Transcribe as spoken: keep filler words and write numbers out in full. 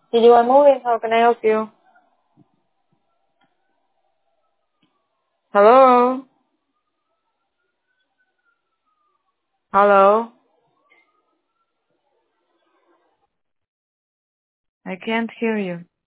Did you want movies? How can I help you? Hello? Hello? I can't hear you.